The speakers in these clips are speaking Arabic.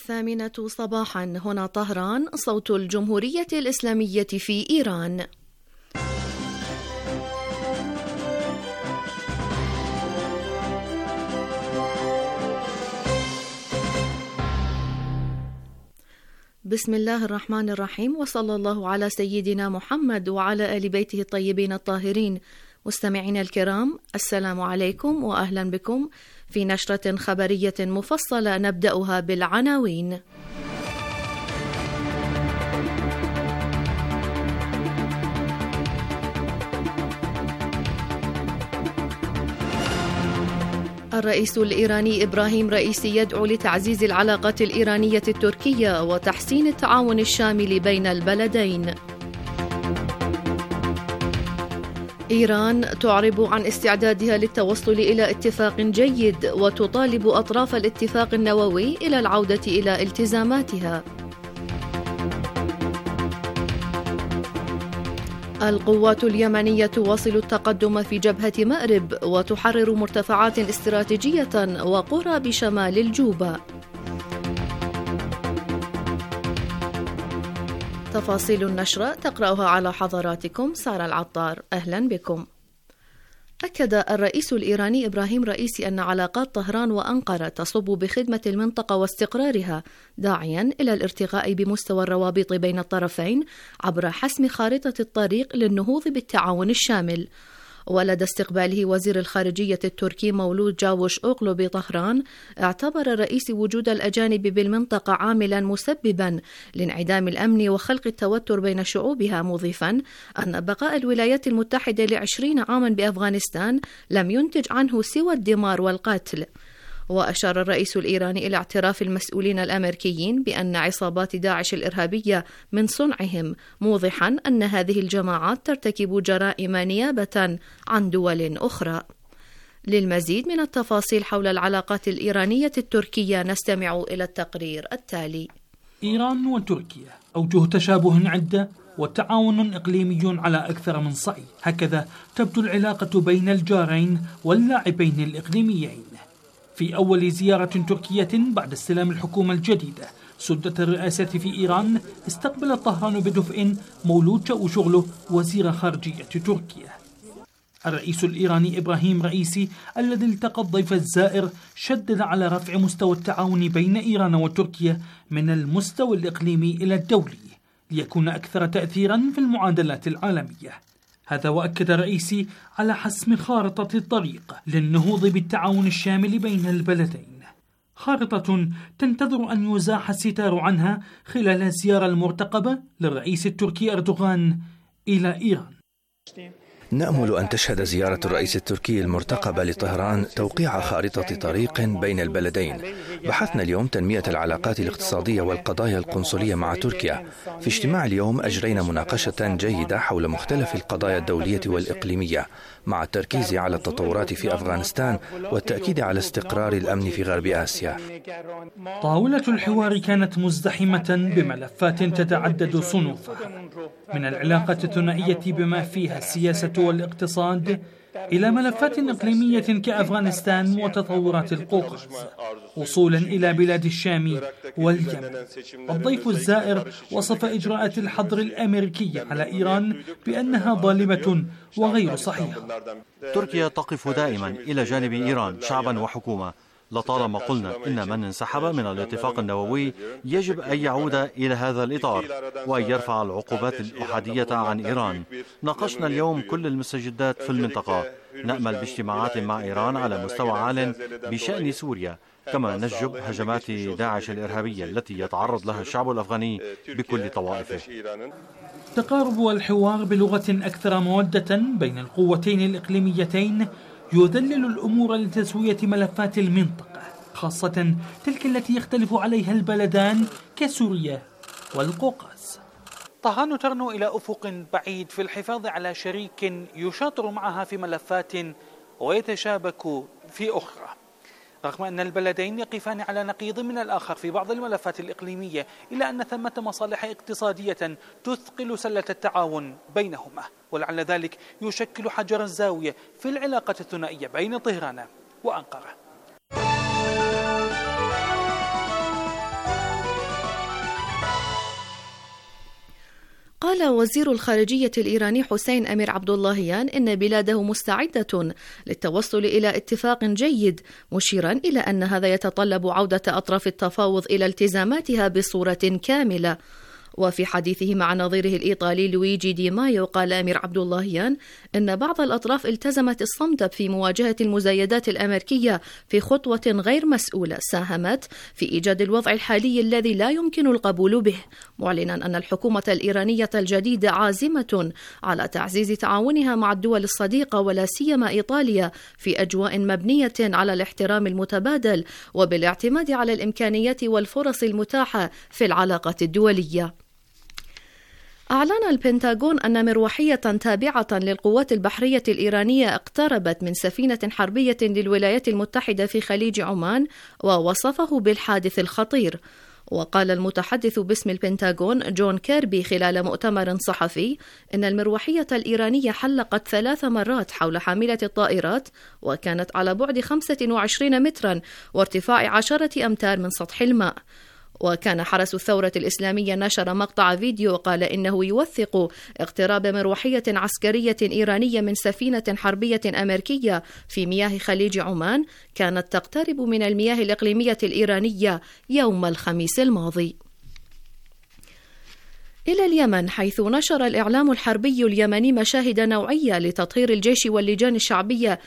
الثامنة صباحا هنا طهران، صوت الجمهورية الإسلامية في إيران. بسم الله الرحمن الرحيم، وصلى الله على سيدنا محمد وعلى آل بيته الطيبين الطاهرين. مستمعينا الكرام، السلام عليكم وأهلا بكم في نشرة خبرية مفصلة نبدأها بالعناوين. الرئيس الإيراني إبراهيم رئيسي يدعو لتعزيز العلاقات الإيرانية التركية وتحسين التعاون الشامل بين البلدين. إيران تعرب عن استعدادها للتوصل إلى اتفاق جيد وتطالب أطراف الاتفاق النووي إلى العودة إلى التزاماتها. القوات اليمنية تواصل التقدم في جبهة مأرب وتحرر مرتفعات استراتيجية وقرى بشمال الجوبة. تفاصيل النشرة تقرأها على حضراتكم سارة العطار. أهلا بكم. أكد الرئيس الإيراني إبراهيم رئيسي أن علاقات طهران وأنقرة تصب بخدمة المنطقة واستقرارها، داعيا إلى الارتقاء بمستوى الروابط بين الطرفين عبر حسم خارطة الطريق للنهوض بالتعاون الشامل. ولدى استقباله وزير الخارجية التركي مولود جاوش أوغلو بطهران، اعتبر الرئيس وجود الأجانب بالمنطقة عاملا مسببا لانعدام الأمن وخلق التوتر بين شعوبها، مضيفا أن بقاء الولايات المتحدة ل20 عاما بأفغانستان لم ينتج عنه سوى الدمار والقتل. وأشار الرئيس الإيراني إلى اعتراف المسؤولين الأمريكيين بأن عصابات داعش الإرهابية من صنعهم، موضحا أن هذه الجماعات ترتكب جرائم نيابة عن دول أخرى. للمزيد من التفاصيل حول العلاقات الإيرانية التركية نستمع إلى التقرير التالي. إيران وتركيا أوجه تشابه عدة وتعاون إقليمي على أكثر من صعيد، هكذا تبدو العلاقة بين الجارين واللاعبين الإقليميين. في أول زيارة تركية بعد استلام الحكومة الجديدة سدة الرئاسة في إيران، استقبل طهران بدفء مولود جاوشوغلو وزير خارجية تركيا. الرئيس الإيراني إبراهيم رئيسي الذي التقى الضيف الزائر شدد على رفع مستوى التعاون بين إيران وتركيا من المستوى الإقليمي إلى الدولي ليكون أكثر تأثيرا في المعادلات العالمية. هذا وأكد الرئيسي على حسم خارطة الطريق للنهوض بالتعاون الشامل بين البلدين، خارطة تنتظر أن يزاح الستار عنها خلال الزيارة المرتقبة للرئيس التركي أردوغان إلى إيران. نأمل أن تشهد زيارة الرئيس التركي المرتقبة لطهران توقيع خارطة طريق بين البلدين. بحثنا اليوم تنمية العلاقات الاقتصادية والقضايا القنصلية مع تركيا. في اجتماع اليوم أجرينا مناقشة جيدة حول مختلف القضايا الدولية والإقليمية، مع التركيز على التطورات في أفغانستان والتأكيد على استقرار الأمن في غرب آسيا. طاولة الحوار كانت مزدحمة بملفات تتعدد صنوفها، من العلاقة الثنائية بما فيها السياسة والاقتصاد إلى ملفات إقليمية كأفغانستان وتطورات القوقاز، وصولا إلى بلاد الشام واليمن. الضيف الزائر وصف إجراءات الحظر الأمريكي على إيران بأنها ظالمة وغير صحيحة. تركيا تقف دائما إلى جانب إيران شعبا وحكومة. لطالما قلنا إن من انسحب من الاتفاق النووي يجب أن يعود إلى هذا الإطار وأن يرفع العقوبات الأحادية عن إيران. ناقشنا اليوم كل المستجدات في المنطقة. نأمل باجتماعات مع إيران على مستوى عال بشأن سوريا، كما نشجب هجمات داعش الإرهابية التي يتعرض لها الشعب الأفغاني بكل طوائفه. تقارب الحوار بلغة أكثر مودة بين القوتين الإقليميتين يذلل الأمور لتسوية ملفات المنطقة، خاصة تلك التي يختلف عليها البلدان كسوريا والقوقاز. طهران ترنو إلى أفق بعيد في الحفاظ على شريك يشاطر معها في ملفات ويتشابك في أخرى، رغم أن البلدين يقفان على نقيض من الآخر في بعض الملفات الإقليمية، إلا أن ثمة مصالح اقتصادية تثقل سلة التعاون بينهما، ولعل ذلك يشكل حجر الزاوية في العلاقة الثنائية بين طهران وأنقرة. قال وزير الخارجية الإيراني حسين أمير عبداللهيان إن بلاده مستعدة للتوصل إلى اتفاق جيد، مشيرا إلى أن هذا يتطلب عودة أطراف التفاوض إلى التزاماتها بصورة كاملة. وفي حديثه مع نظيره الإيطالي لويجي دي مايو قال أمير عبداللهيان إن بعض الأطراف التزمت الصمت في مواجهة المزايدات الأمريكية في خطوة غير مسؤولة ساهمت في إيجاد الوضع الحالي الذي لا يمكن القبول به، معلنا أن الحكومة الإيرانية الجديدة عازمة على تعزيز تعاونها مع الدول الصديقة ولا سيما إيطاليا في أجواء مبنية على الاحترام المتبادل وبالاعتماد على الإمكانيات والفرص المتاحة في العلاقة الدولية. أعلن البنتاغون أن مروحية تابعة للقوات البحرية الإيرانية اقتربت من سفينة حربية للولايات المتحدة في خليج عمان ووصفه بالحادث الخطير. وقال المتحدث باسم البنتاغون جون كيربي خلال مؤتمر صحفي إن المروحية الإيرانية حلقت 3 مرات حول حاملة الطائرات وكانت على بعد 25 مترا وارتفاع 10 أمتار من سطح الماء. وكان حرس الثورة الإسلامية نشر مقطع فيديو قال إنه يوثق اقتراب مروحية عسكرية إيرانية من سفينة حربية أمريكية في مياه خليج عمان كانت تقترب من المياه الإقليمية الإيرانية يوم الخميس الماضي. إلى اليمن، حيث نشر الإعلام الحربي اليمني مشاهد نوعية لتطهير الجيش واللجان الشعبية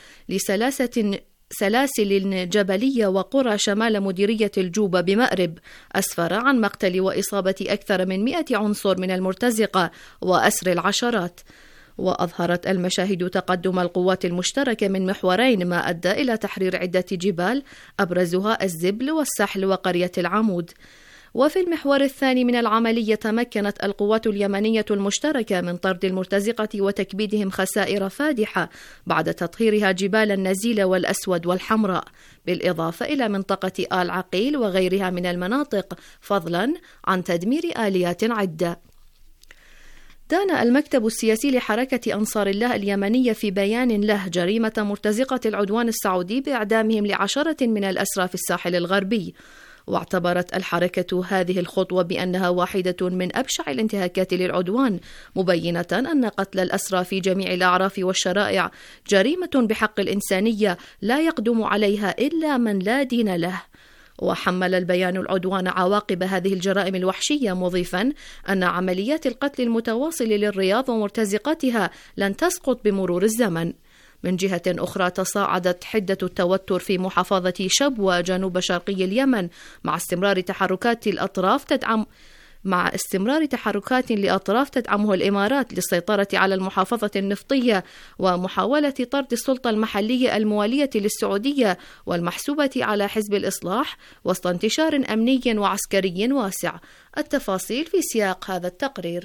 سلاسل جبلية وقرى شمال مديرية الجوبة بمأرب، أسفر عن مقتل وإصابة أكثر من 100 عنصر من المرتزقة وأسر العشرات. وأظهرت المشاهد تقدم القوات المشتركة من محورين ما أدى إلى تحرير عدة جبال أبرزها الزبل والسحل وقرية العمود. وفي المحور الثاني من العملية تمكنت القوات اليمنية المشتركة من طرد المرتزقة وتكبيدهم خسائر فادحة بعد تطهيرها جبال النزيل والأسود والحمراء، بالإضافة إلى منطقة آل عقيل وغيرها من المناطق، فضلا عن تدمير آليات عدة. دان المكتب السياسي لحركة أنصار الله اليمنية في بيان له جريمة مرتزقة العدوان السعودي بإعدامهم ل10 من الأسرى في الساحل الغربي. واعتبرت الحركة هذه الخطوة بأنها واحدة من أبشع الانتهاكات للعدوان، مبينة أن قتل الأسرى في جميع الأعراف والشرائع جريمة بحق الإنسانية لا يقدم عليها إلا من لا دين له. وحمل البيان العدوان عواقب هذه الجرائم الوحشية، مضيفا أن عمليات القتل المتواصل للرياض ومرتزقاتها لن تسقط بمرور الزمن. من جهة أخرى، تصاعدت حدة التوتر في محافظة شبوة جنوب شرقي اليمن مع استمرار تحركات لأطراف تدعمه الإمارات للسيطرة على المحافظة النفطية ومحاولة طرد السلطة المحلية الموالية للسعودية والمحسوبة على حزب الإصلاح وسط انتشار أمني وعسكري واسع. التفاصيل في سياق هذا التقرير.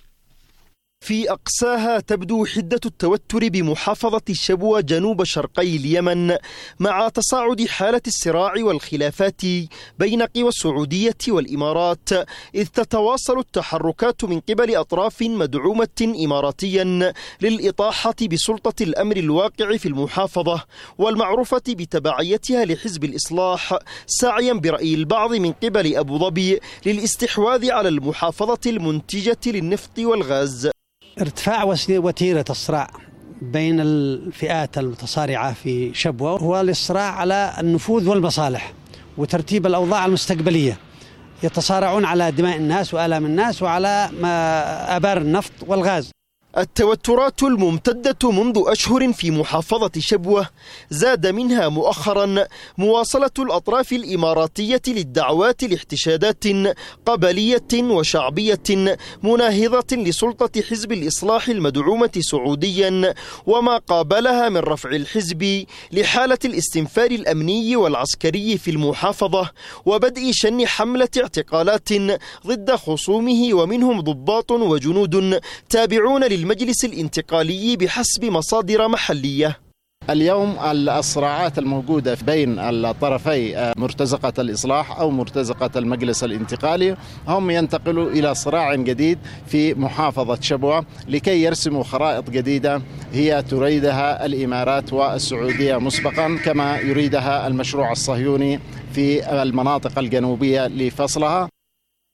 في أقساها تبدو حدة التوتر بمحافظة شبوة جنوب شرقي اليمن مع تصاعد حالة الصراع والخلافات بين قوى السعودية والإمارات، إذ تتواصل التحركات من قبل أطراف مدعومة إماراتيا للإطاحة بسلطة الأمر الواقع في المحافظة والمعروفة بتبعيتها لحزب الإصلاح، سعيا برأي البعض من قبل أبو ظبي للاستحواذ على المحافظة المنتجة للنفط والغاز. ارتفاع وتيرة الصراع بين الفئات المتصارعة في شبوة هو الصراع على النفوذ والمصالح وترتيب الأوضاع المستقبلية. يتصارعون على دماء الناس وآلام الناس وعلى آبار النفط والغاز. التوترات الممتدة منذ أشهر في محافظة شبوة زاد منها مؤخرا مواصلة الأطراف الإماراتية للدعوات لاحتشادات قبلية وشعبية مناهضة لسلطة حزب الإصلاح المدعومة سعوديا وما قابلها من رفع الحزب لحالة الاستنفار الأمني والعسكري في المحافظة وبدء شن حملة اعتقالات ضد خصومه ومنهم ضباط وجنود تابعون للمجلس الانتقالي بحسب مصادر محلية. اليوم الصراعات الموجودة بين الطرفي مرتزقة الإصلاح أو مرتزقة المجلس الانتقالي هم ينتقلوا إلى صراع جديد في محافظة شبوة لكي يرسموا خرائط جديدة هي تريدها الإمارات والسعودية مسبقا كما يريدها المشروع الصهيوني في المناطق الجنوبية لفصلها.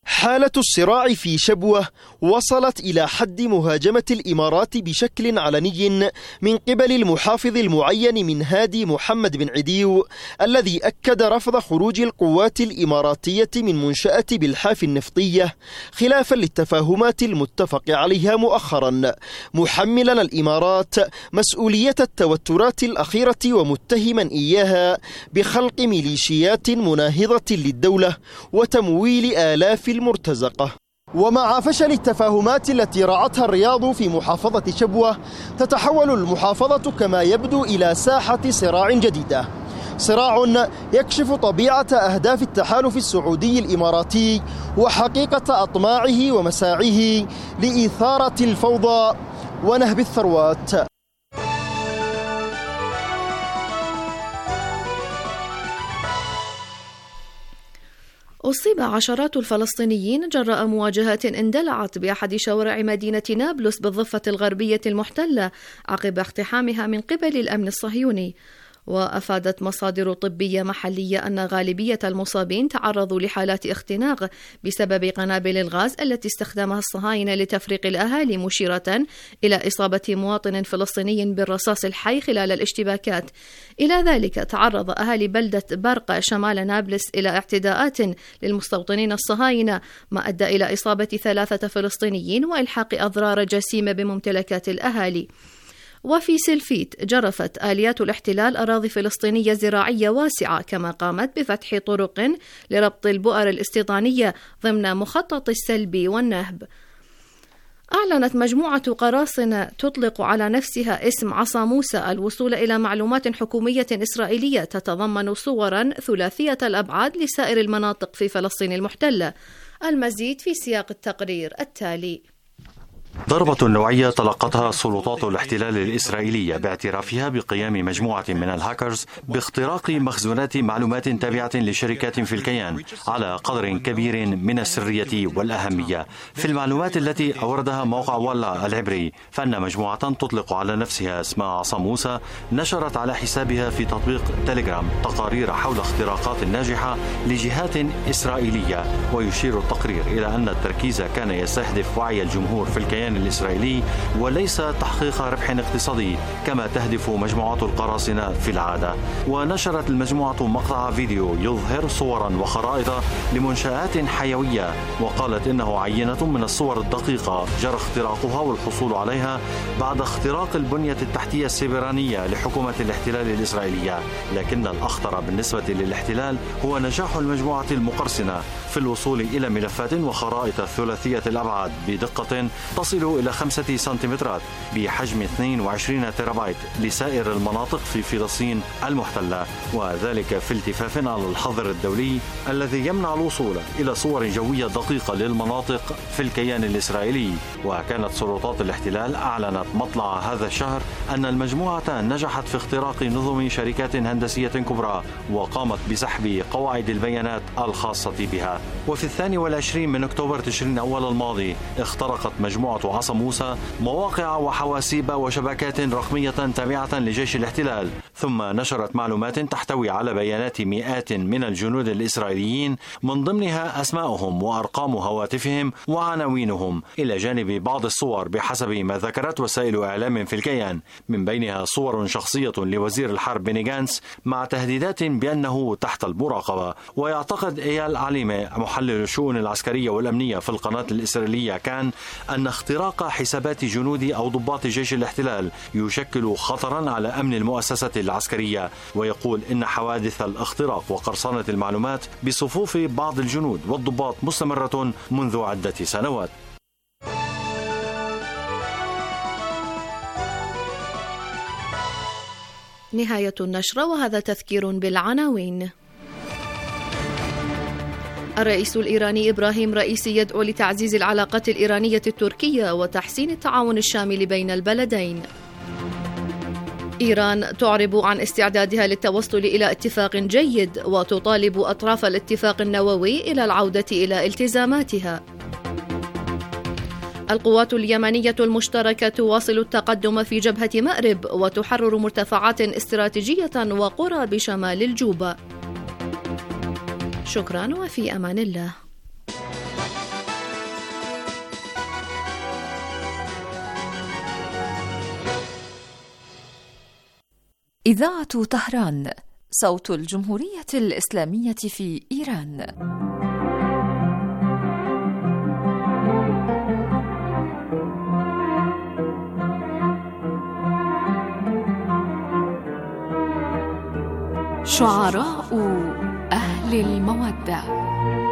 حالة الصراع في شبوة وصلت إلى حد مهاجمة الإمارات بشكل علني من قبل المحافظ المعين من هادي محمد بن عديو، الذي أكد رفض خروج القوات الإماراتية من منشأة بالحاف النفطية خلافا للتفاهمات المتفق عليها مؤخرا، محملا الإمارات مسؤولية التوترات الأخيرة ومتهما إياها بخلق ميليشيات مناهضة للدولة وتمويل آلاف المرتزقة. ومع فشل التفاهمات التي رعتها الرياض في محافظة شبوة، تتحول المحافظة كما يبدو إلى ساحة صراع جديدة، صراع يكشف طبيعة أهداف التحالف السعودي الإماراتي وحقيقة أطماعه ومساعيه لإثارة الفوضى ونهب الثروات. أصيب عشرات الفلسطينيين جراء مواجهات اندلعت بأحد شوارع مدينة نابلس بالضفة الغربية المحتلة عقب اقتحامها من قبل الأمن الصهيوني. وأفادت مصادر طبية محلية أن غالبية المصابين تعرضوا لحالات اختناق بسبب قنابل الغاز التي استخدمها الصهاينة لتفريق الأهالي، مشيرة إلى إصابة مواطن فلسطيني بالرصاص الحي خلال الاشتباكات. إلى ذلك تعرض أهالي بلدة برقة شمال نابلس إلى اعتداءات للمستوطنين الصهاينة، ما أدى إلى إصابة 3 فلسطينيين وإلحاق أضرار جسيمة بممتلكات الأهالي. وفي سلفيت جرفت آليات الاحتلال أراضي فلسطينية زراعية واسعة، كما قامت بفتح طرق لربط البؤر الاستيطانية ضمن مخطط السلب والنهب. أعلنت مجموعة قراصنة تطلق على نفسها اسم عصا موسى الوصول إلى معلومات حكومية إسرائيلية تتضمن صورا ثلاثية الأبعاد لسائر المناطق في فلسطين المحتلة. المزيد في سياق التقرير التالي. ضربة نوعية تلقتها سلطات الاحتلال الإسرائيلية باعترافها بقيام مجموعة من الهاكرز باختراق مخزونات معلومات تابعة لشركات في الكيان على قدر كبير من السرية والأهمية. في المعلومات التي أوردها موقع ولا العبري، فإن مجموعة تطلق على نفسها اسمها عصا موسى نشرت على حسابها في تطبيق تيليجرام تقارير حول اختراقات ناجحة لجهات إسرائيلية. ويشير التقرير إلى أن التركيز كان يستهدف وعي الجمهور في الكيان الإسرائيلي وليس تحقيق ربح اقتصادي كما تهدف مجموعة القراصنة في العادة. ونشرت المجموعة مقطع فيديو يظهر صورا وخرائط لمنشآت حيوية، وقالت إنه عينة من الصور الدقيقة جرى اختراقها والحصول عليها بعد اختراق البنية التحتية السيبرانية لحكومة الاحتلال الإسرائيلية. لكن الأخطر بالنسبة للاحتلال هو نجاح المجموعة المقرصنة في الوصول إلى ملفات وخرائط ثلاثية الأبعاد بدقة تصل إلى 5 سنتيمترات بحجم 22 تيرابايت لسائر المناطق في فلسطين المحتلة، وذلك في التفاف على الحظر الدولي الذي يمنع الوصول إلى صور جوية دقيقة للمناطق في الكيان الإسرائيلي. وكانت سلطات الاحتلال أعلنت مطلع هذا الشهر أن المجموعة نجحت في اختراق نظم شركات هندسية كبرى وقامت بسحب قواعد البيانات الخاصة بها. وفي 22 من أكتوبر تشرين الأول الماضي اخترقت مجموعة عصا موسى مواقع وحواسيب وشبكات رقمية تابعة لجيش الاحتلال، ثم نشرت معلومات تحتوي على بيانات مئات من الجنود الإسرائيليين من ضمنها أسماءهم وأرقام هواتفهم وعناوينهم، إلى جانب بعض الصور بحسب ما ذكرت وسائل إعلام في الكيان، من بينها صور شخصية لوزير الحرب بني جانتس مع تهديدات بأنه تحت المراقبة. ويعتقد إيال عليمة محلل الشؤون العسكرية والأمنية في القناة الإسرائيلية كان أن اختراق حسابات جنود أو ضباط جيش الاحتلال يشكل خطرا على أمن المؤسسة العسكرية، ويقول إن حوادث الاختراق وقرصنة المعلومات بصفوف بعض الجنود والضباط مستمرة منذ عدة سنوات. نهاية النشرة، وهذا تذكير بالعناوين. الرئيس الإيراني إبراهيم رئيسي يدعو لتعزيز العلاقات الإيرانية التركية وتحسين التعاون الشامل بين البلدين. إيران تعرب عن استعدادها للتوصل إلى اتفاق جيد وتطالب أطراف الاتفاق النووي إلى العودة إلى التزاماتها. القوات اليمنية المشتركة تواصل التقدم في جبهة مأرب وتحرر مرتفعات استراتيجية وقرى بشمال الجوبة. شكرا وفي أمان الله. إذاعة طهران، صوت الجمهورية الإسلامية في إيران. شعراء أهل المودة.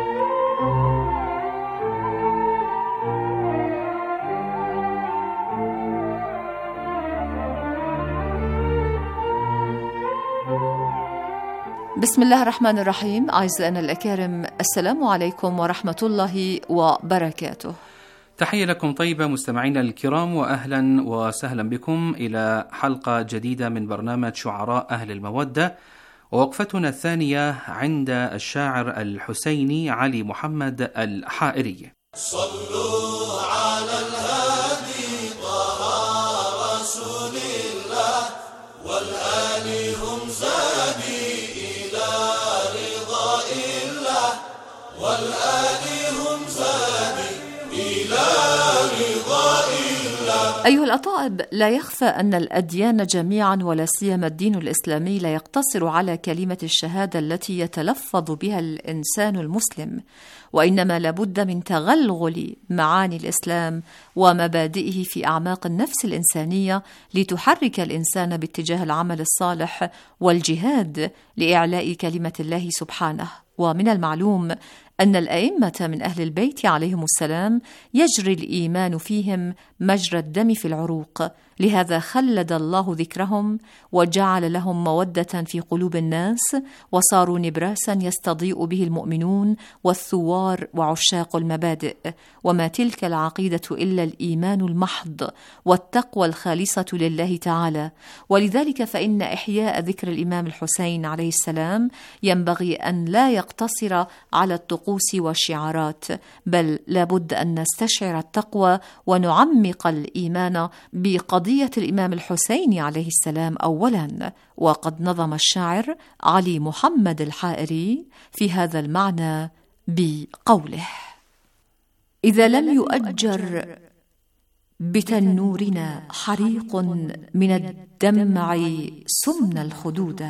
بسم الله الرحمن الرحيم. أعزائنا الأكارم، السلام عليكم ورحمة الله وبركاته. تحية لكم طيبة مستمعينا الكرام، وأهلا وسهلا بكم إلى حلقة جديدة من برنامج شعراء أهل المودة، ووقفتنا الثانية عند الشاعر الحسيني علي محمد الحائري. صلوا على الهادي طه رسول الله والآل هم زادي إلى رضاء الله والآل هم زادي إلى رضاء الله. أيها الأطائب، لا يخفى أن الأديان جميعا ولا سيما الدين الإسلامي لا يقتصر على كلمة الشهادة التي يتلفظ بها الإنسان المسلم، وإنما لابد من تغلغل معاني الإسلام ومبادئه في أعماق النفس الإنسانية لتحرك الإنسان باتجاه العمل الصالح والجهاد لإعلاء كلمة الله سبحانه. ومن المعلوم أن الأئمة من أهل البيت عليهم السلام يجري الإيمان فيهم مجرى الدم في العروق، لهذا خلد الله ذكرهم وجعل لهم مودة في قلوب الناس، وصاروا نبراسا يستضيء به المؤمنون والثوار وعشاق المبادئ. وما تلك العقيدة إلا الإيمان المحض والتقوى الخالصة لله تعالى. ولذلك فإن إحياء ذكر الإمام الحسين عليه السلام ينبغي أن لا يقتصر على الطقوس والشعارات، بل لابد أن نستشعر التقوى ونعمق الإيمان بقضية الإمام الحسين عليه السلام أولا. وقد نظم الشاعر علي محمد الحائري في هذا المعنى بقوله: إذا لم يؤجر بتنورنا حريق من الدمع سمن الخدود،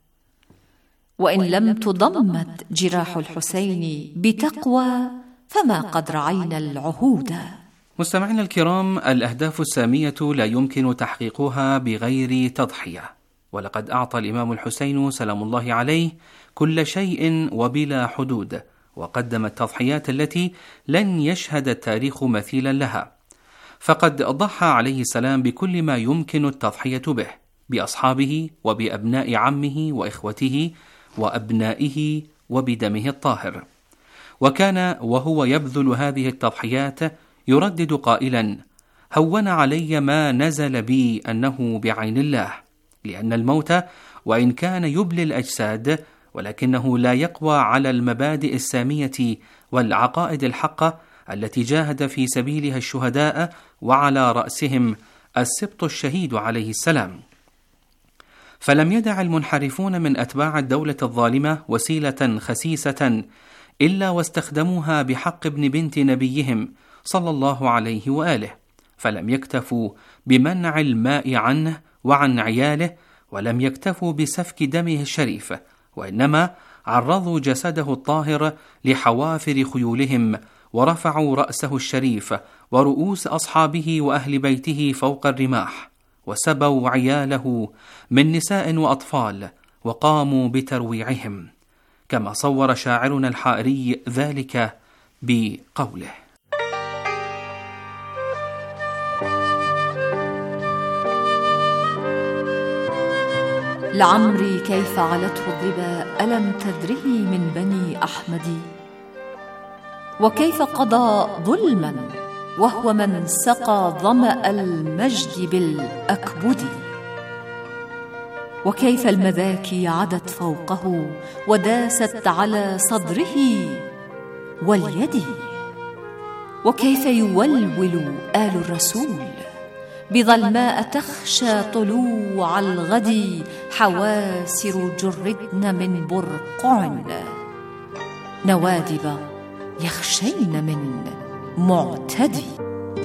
وإن لم تضمد جراح الحسين بتقوى فما قد رعينا العهود. مستمعينا الكرام، الأهداف السامية لا يمكن تحقيقها بغير تضحية، ولقد أعطى الإمام الحسين سلام الله عليه كل شيء وبلا حدود، وقدم التضحيات التي لن يشهد التاريخ مثيلا لها. فقد ضحى عليه السلام بكل ما يمكن التضحية به، بأصحابه وبأبناء عمه وإخوته وأبنائه وبدمه الطاهر. وكان وهو يبذل هذه التضحيات يردد قائلا: هون علي ما نزل بي أنه بعين الله، لأن الموت وإن كان يبلي الأجساد ولكنه لا يقوى على المبادئ السامية والعقائد الحقة التي جاهد في سبيلها الشهداء، وعلى رأسهم السبط الشهيد عليه السلام. فلم يدع المنحرفون من أتباع الدولة الظالمة وسيلة خسيسة إلا واستخدموها بحق ابن بنت نبيهم صلى الله عليه وآله، فلم يكتفوا بمنع الماء عنه وعن عياله، ولم يكتفوا بسفك دمه الشريف، وإنما عرضوا جسده الطاهر لحوافر خيولهم، ورفعوا رأسه الشريف ورؤوس أصحابه وأهل بيته فوق الرماح، وسبوا عياله من نساء وأطفال، وقاموا بترويعهم، كما صور شاعرنا الحائري ذلك بقوله: لعمري كيف علته الظبا ألم تدره من بني أحمد، وكيف قضى ظلما وهو من سقى ظمأ المجد بالأكبد، وكيف المذاكي عدت فوقه وداست على صدره واليد، وكيف يولول آل الرسول بظلماء تخشى طلوع الغد، حواسر جردن من برقع نوادب يخشين من معتدي.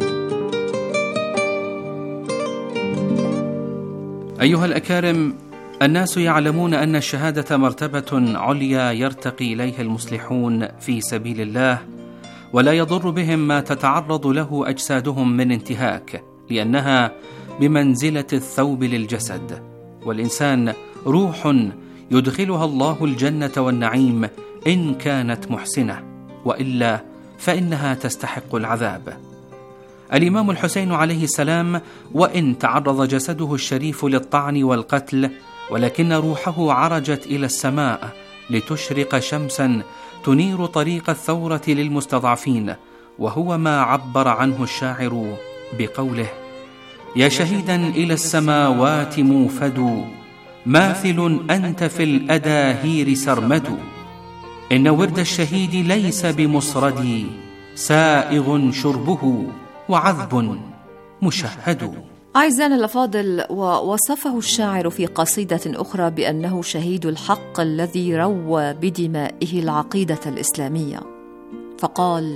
أيها الأكارم، الناس يعلمون أن الشهادة مرتبة عليا يرتقي إليها المصلحون في سبيل الله، ولا يضر بهم ما تتعرض له أجسادهم من انتهاك، لأنها بمنزلة الثوب للجسد، والإنسان روح يدخلها الله الجنة والنعيم إن كانت محسنة، وإلا فإنها تستحق العذاب. الإمام الحسين عليه السلام وإن تعرض جسده الشريف للطعن والقتل، ولكن روحه عرجت إلى السماء لتشرق شمسا تنير طريق الثورة للمستضعفين، وهو ما عبر عنه الشاعر بقوله: يا شهيدا إلى السماوات موفد، ماثل أنت في الأداهير سرمد، إن ورد الشهيد ليس بمصرد، سائغ شربه وعذب مشهد. أعزائنا الأفاضل، ووصفه الشاعر في قصيدة أخرى بأنه شهيد الحق الذي روى بدمائه العقيدة الإسلامية، فقال: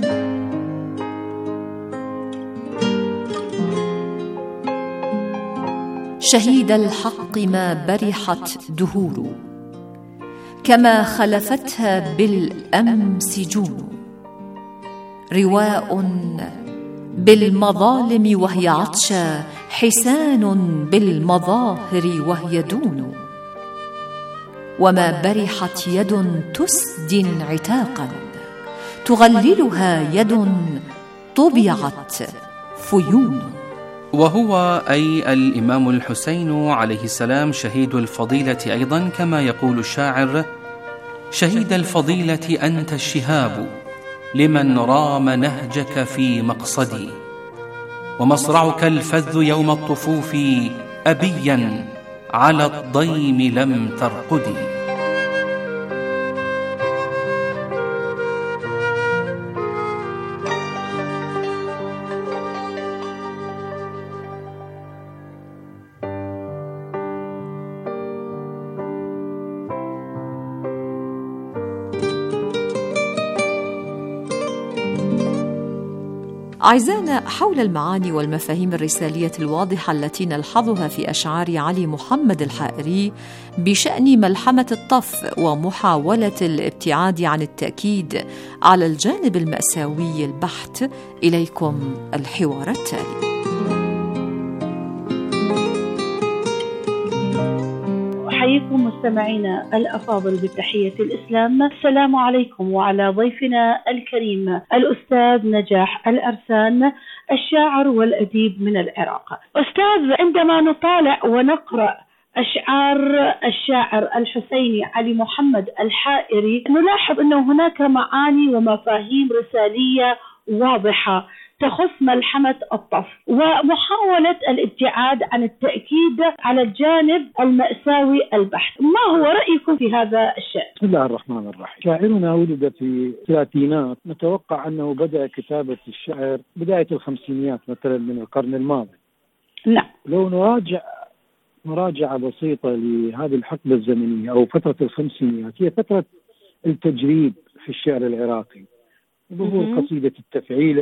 شهيد الحق ما برحت دهور، كما خلفتها بالأمس جون، رواء بالمظالم وهي عطشى، حسان بالمظاهر وهي دون، وما برحت يد تسدي انعتاقا، تغللها يد طبعت فيون. وهو أي الإمام الحسين عليه السلام شهيد الفضيلة أيضا، كما يقول الشاعر: شهيد الفضيلة أنت الشهاب، لمن رام نهجك في مقصدي، ومصرعك الفذ يوم الطفوف، أبيا على الضيم لم ترقدي. أعزائنا، حول المعاني والمفاهيم الرسالية الواضحة التي نلحظها في أشعار علي محمد الحائري بشأن ملحمة الطف ومحاولة الابتعاد عن التأكيد على الجانب المأساوي البحت، إليكم الحوار التالي. أحييكم مستمعينا الأفاضل بتحية الإسلام، السلام عليكم وعلى ضيفنا الكريم الأستاذ نجاح الأرسان، الشاعر والأديب من العراق. أستاذ، عندما نطالع ونقرأ أشعار الشاعر الحسيني علي محمد الحائري، نلاحظ أنه هناك معاني ومفاهيم رسالية واضحة تخص ملحمة الطف ومحاولة الابتعاد عن التأكيد على الجانب المأساوي البحت. ما هو رأيكم في هذا الشأن؟ بسم الله الرحمن الرحيم. شاعرنا ولد في الثلاثينات، نتوقع أنه بدأ كتابة الشعر بداية الخمسينيات مثلا من القرن الماضي. نعم. لو نراجع مراجعة بسيطة لهذه الحقبة الزمنية أو فترة الخمسينيات، هي فترة التجريب في الشعر العراقي، ظهور قصيدة التفعيلة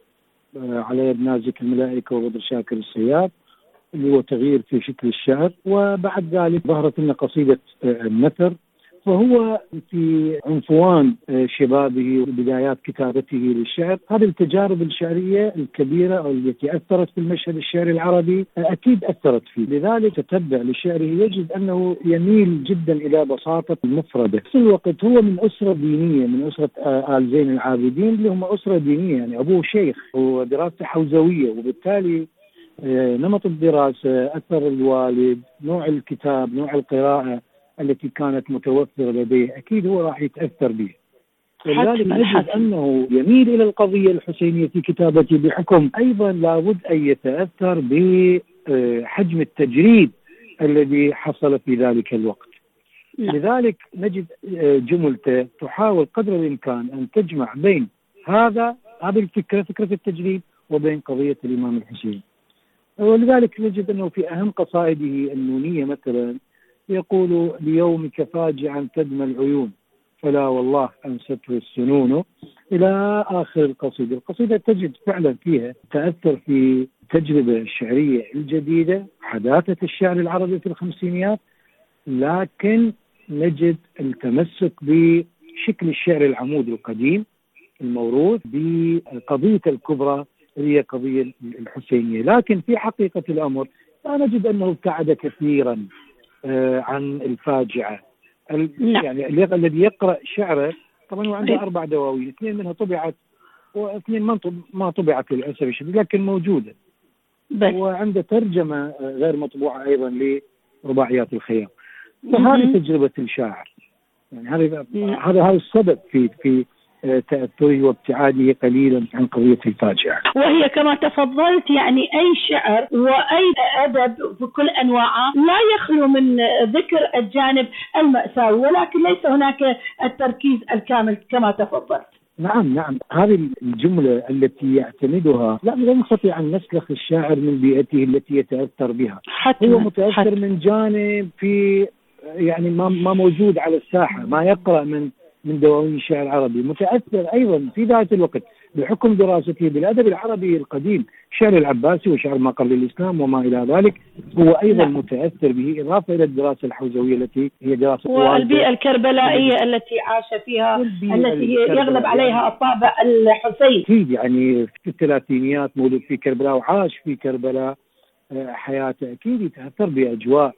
على يد نازك الملائكة وبدر شاكر الصياد اللي هو تغيير في شكل الشعر، وبعد ذلك ظهرت لنا قصيدة النثر، فهو في عنفوان شبابه وبدايات كتابته للشعر. هذه التجارب الشعرية الكبيرة أو التي أثرت في المشهد الشعري العربي أكيد أثرت فيه، لذلك تتبع لشعره يجد أنه يميل جدا إلى بساطة المفردة. في الوقت هو من أسرة دينية، من أسرة آل زين العابدين اللي هم أسرة دينية، يعني أبوه شيخ ودراسته حوزوية، وبالتالي نمط الدراسة أثر الوالد، نوع الكتاب، نوع القراءة التي كانت متوفرة لديه أكيد هو راح يتأثر به. ولذلك نجد أنه يميل إلى القضية الحسينية في كتابته، بحكم أيضا لابد أن يتأثر بحجم التجريد الذي حصل في ذلك الوقت. لذلك نجد جملته تحاول قدر الإمكان أن تجمع بين هذه الفكرة، فكرة التجريد، وبين قضية الإمام الحسين. ولذلك نجد أنه في أهم قصائده النونية مثلا يقول: ليومك فاجعا تدمى العيون، فلا والله أنسته السنون إلى آخر القصيدة تجد فعلا فيها تأثر في التجربة الشعرية الجديدة، حداثة الشعر العربي في الخمسينيات، لكن نجد التمسك بشكل الشعر العمود القديم الموروث بقضية الكبرى هي قضية الحسينية. لكن في حقيقة الأمر لا نجد أنه ابتعد كثيرا عن الفاجعة. يعني الذي يقرأ شعره طبعا هو عنده 4 دواوين، 2 منها طبعت و2 ما طبعت للأسف الشديد لكن موجودة، وعنده ترجمة غير مطبوعة أيضا لرباعيات الخيام. وهذه تجربة الشاعر، يعني هذا السبب في تأثره وابتعاده قليلا عن قضية الفاجعة. وهي كما تفضلت يعني أي شعر وأي أدب بكل أنواعه لا يخلو من ذكر الجانب المأساوي، ولكن ليس هناك التركيز الكامل كما تفضلت. نعم هذه الجملة التي يعتمدها لا نستطيع أن نسلخ الشاعر من بيئته التي يتأثر بها. هو متأثر من جانب في يعني ما موجود على الساحة، ما يقرأ من دواوين الشعر العربي. متأثر أيضا في ذات الوقت بحكم دراسته بالأدب العربي القديم، الشعر العباسي وشعر ما قبل الإسلام وما إلى ذلك، هو أيضا متأثر به، إضافة إلى الدراسة الحوزوية التي هي دراسة والبيئة الكربلائية التي عاش فيها، التي يغلب عليها الطابع الحسين. أكيد يعني في الثلاثينيات مولود في كربلاء وعاش في كربلاء حياته، أكيد يتأثر بأجواء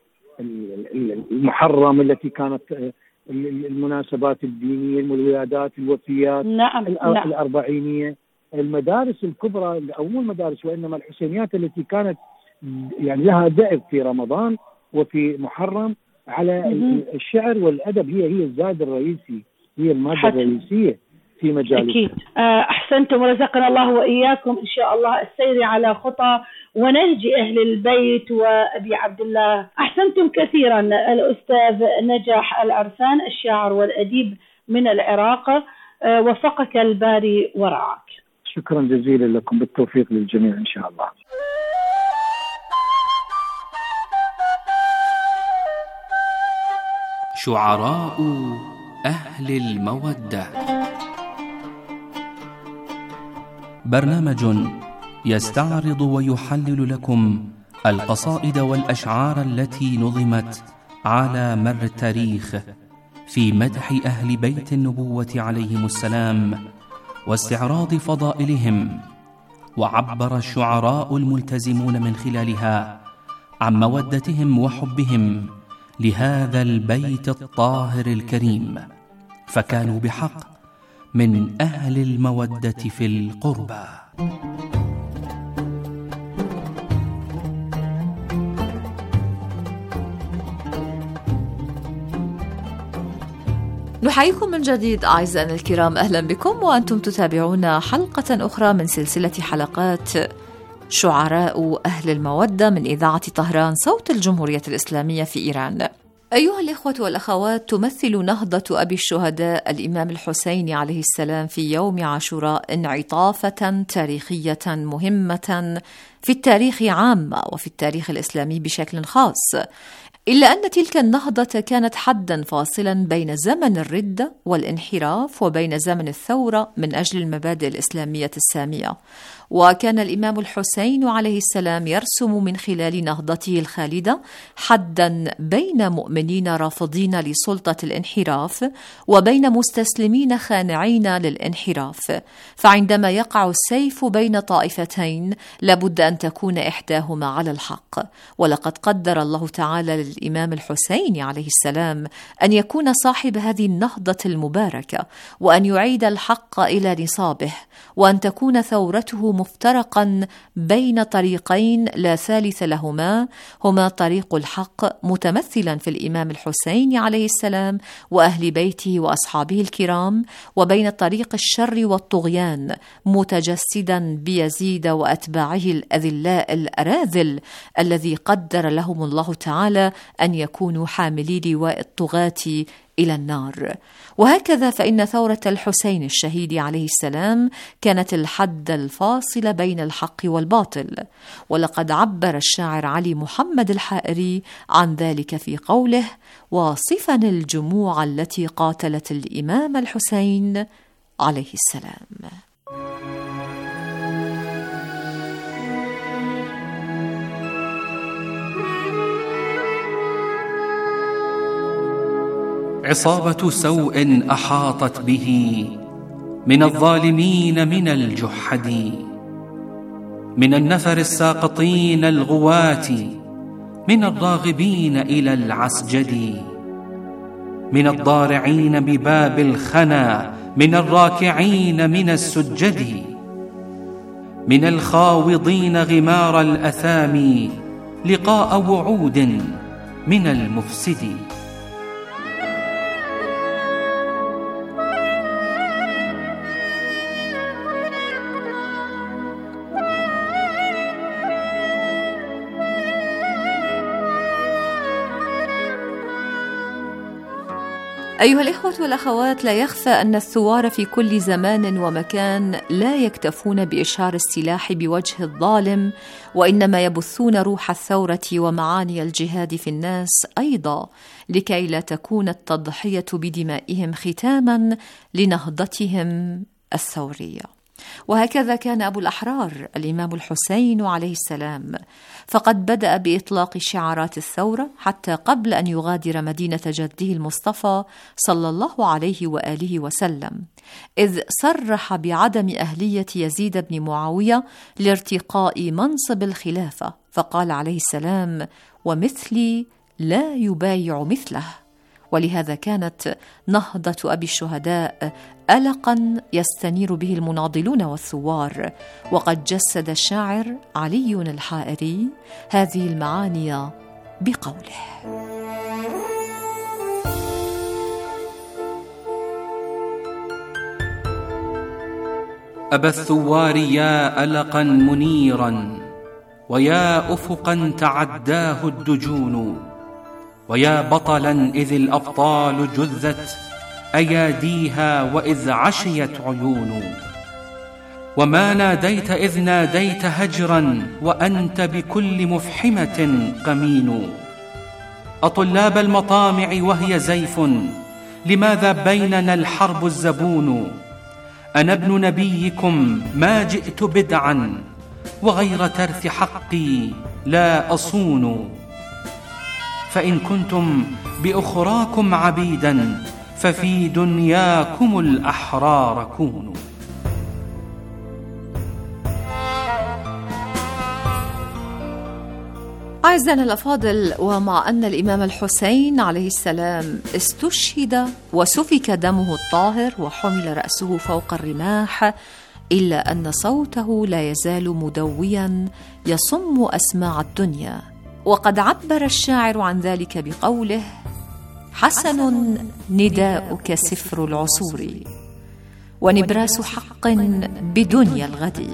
المحرم التي كانت المناسبات الدينية، الولادات، الوفيات، الأربعينية، المدارس الكبرى أو مو المدارس وإنما الحسينيات التي كانت يعني لها دأب في رمضان وفي محرم على الشعر والأدب. هي الزاد الرئيسي، هي المادة الرئيسية في مجال. أكيد. أحسنتم ورزقنا الله وإياكم إن شاء الله السير على خطى ونهج أهل البيت وأبي عبد الله. أحسنتم كثيرا الأستاذ نجاح الأرسان الشاعر والأديب من العراق، وفقك الباري ورعاك. شكرا جزيلا لكم، بالتوفيق للجميع إن شاء الله. شعراء أهل المودة، برنامج يستعرض ويحلل لكم القصائد والأشعار التي نظمت على مر التاريخ في مدح أهل بيت النبوة عليهم السلام واستعراض فضائلهم. وعبر الشعراء الملتزمون من خلالها عن مودتهم وحبهم لهذا البيت الطاهر الكريم، فكانوا بحق من أهل المودة في القربى. نحييكم من جديد أعزائنا الكرام، أهلا بكم وأنتم تتابعون حلقة أخرى من سلسلة حلقات شعراء أهل المودة من إذاعة طهران صوت الجمهورية الإسلامية في إيران. أيها الإخوة والأخوات، تمثل نهضة أبي الشهداء الإمام الحسين عليه السلام في يوم عاشوراء انعطافة تاريخية مهمة في التاريخ عامة وفي التاريخ الإسلامي بشكل خاص، إلا أن تلك النهضة كانت حداً فاصلاً بين زمن الردة والانحراف وبين زمن الثورة من أجل المبادئ الإسلامية السامية. وكان الإمام الحسين عليه السلام يرسم من خلال نهضته الخالدة حداً بين مؤمنين رافضين لسلطة الانحراف وبين مستسلمين خانعين للانحراف. فعندما يقع السيف بين طائفتين لابد أن تكون إحداهما على الحق، ولقد قدر الله تعالى للإمام الحسين عليه السلام أن يكون صاحب هذه النهضة المباركة، وأن يعيد الحق إلى نصابه، وأن تكون ثورته مفترقا بين طريقين لا ثالث لهما، هما طريق الحق متمثلا في الإمام الحسين عليه السلام وأهل بيته وأصحابه الكرام، وبين طريق الشر والطغيان متجسدا بيزيد وأتباعه الأذلاء الأراذل الذي قدر لهم الله تعالى أن يكونوا حاملي لواء الطغاة إلى النار. وهكذا فإن ثورة الحسين الشهيد عليه السلام كانت الحد الفاصل بين الحق والباطل. ولقد عبر الشاعر علي محمد الحائري عن ذلك في قوله: واصفا الجموع التي قاتلت الإمام الحسين عليه السلام. عصابة سوء أحاطت به من الظالمين من الجحد، من النفر الساقطين الغواة، من الراغبين إلى العسجد، من الضارعين بباب الخنا، من الراكعين من السجد، من الخاوضين غمار الأثام لقاء وعود من المفسد. أيها الإخوة والأخوات، لا يخفى أن الثوار في كل زمان ومكان لا يكتفون بإشهار السلاح بوجه الظالم، وإنما يبثون روح الثورة ومعاني الجهاد في الناس أيضا، لكي لا تكون التضحية بدمائهم ختاما لنهضتهم الثورية. وهكذا كان أبو الأحرار الإمام الحسين عليه السلام، فقد بدأ بإطلاق شعارات الثورة حتى قبل أن يغادر مدينة جده المصطفى صلى الله عليه وآله وسلم، إذ صرح بعدم أهلية يزيد بن معاوية لارتقاء منصب الخلافة، فقال عليه السلام: ومثلي لا يبايع مثله. ولهذا كانت نهضة أبي الشهداء ألقا يستنير به المناضلون والثوار. وقد جسد الشاعر علي الحائري هذه المعاني بقوله: أبا الثوار يا ألقا منيرا، ويا أفقا تعداه الدجون، ويا بطلا إذ الأبطال جذت أياديها وإذ عشيت عيون، وما ناديت إذ ناديت هجرا، وأنت بكل مفحمة قمين. أطلاب المطامع وهي زيف، لماذا بيننا الحرب الزبون؟ أنا ابن نبيكم ما جئت بدعا، وغير ترث حقي لا أصون. فإن كنتم بأخراكم عبيدا، ففي دنياكم الأحرار كونوا. أعزائنا الأفاضل، ومع أن الإمام الحسين عليه السلام استشهد وسفك دمه الطاهر وحمل رأسه فوق الرماح، إلا أن صوته لا يزال مدويا يصم أسماع الدنيا. وقد عبر الشاعر عن ذلك بقوله: حسن نداؤك سفر العصور، ونبراس حق بدنيا الغد،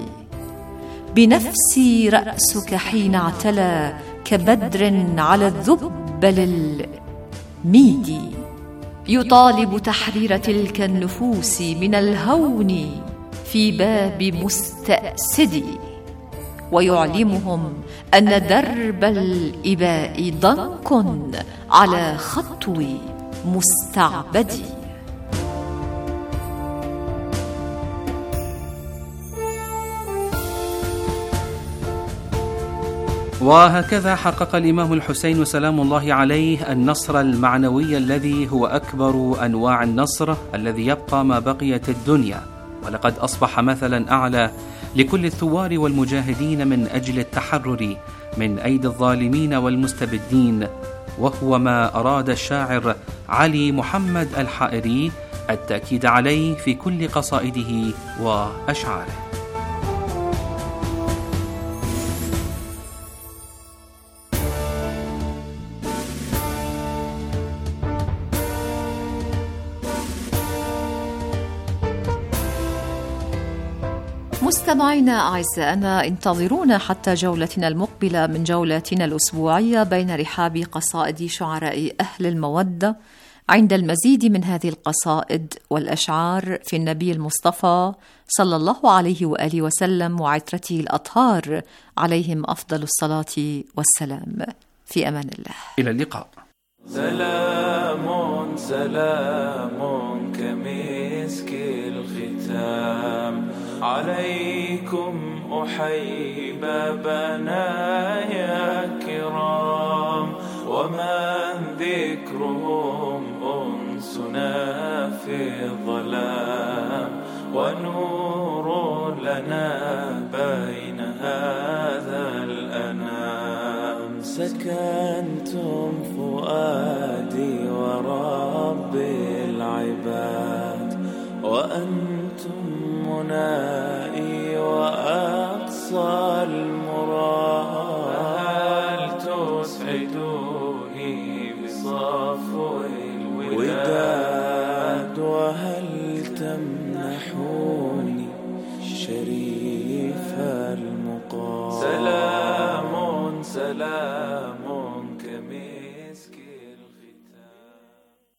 بنفسي رأسك حين اعتلى كبدر على الذبل الميدي، يطالب تحرير تلك النفوس من الهون في باب مستأسد، ويعلمهم أن درب الإباء ضنك على خطو مستعبد. وهكذا حقق الإمام الحسين سلام الله عليه النصر المعنوي الذي هو أكبر أنواع النصر الذي يبقى ما بقيت الدنيا، ولقد أصبح مثلا أعلى لكل الثوار والمجاهدين من أجل التحرر من أيدي الظالمين والمستبدين، وهو ما أراد الشاعر علي محمد الحائري التأكيد عليه في كل قصائده وأشعاره. مستمعينا أعزائنا، انتظرونا حتى جولتنا المقبلة من جولاتنا الأسبوعية بين رحاب قصائد شعراء أهل المودة عند المزيد من هذه القصائد والأشعار في النبي المصطفى صلى الله عليه وآله وسلم وعترته الأطهار عليهم أفضل الصلاة والسلام. في أمان الله. إلى اللقاء. سلام سلام كمسك الختام عليكم أحيي بابنا يا كرام ومن ذكرهم أنسنا في الظلام ونور لنا بين هذا الأنام سكنتم فؤادي ورب العباد وأنتم منائي وأقصى المراد هل تسعدوني بصفو الوداد وهل تمنحوني شريف المقام سلام سلام كمسك الختام